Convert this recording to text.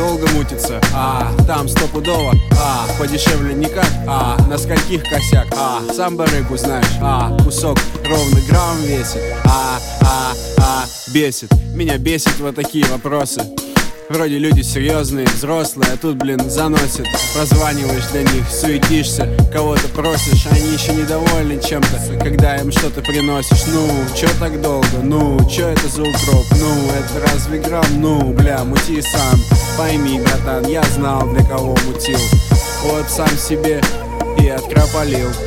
долго мутится, там стопудово, подешевле никак, на скольких косяк, сам барыгу знаешь, кусок ровно грамм весит, бесит, меня бесит вот такие вопросы. Вроде люди серьезные, взрослые, а тут, блин, заносят. Прозваниваешь для них, суетишься, кого-то просишь, они еще недовольны чем-то, когда им что-то приносишь. Ну, чё так долго? Ну, чё это за укроп? Ну, это разве грамм? Ну, бля, мути сам. Пойми, братан, я знал, для кого мутил. Вот сам себе и открополил.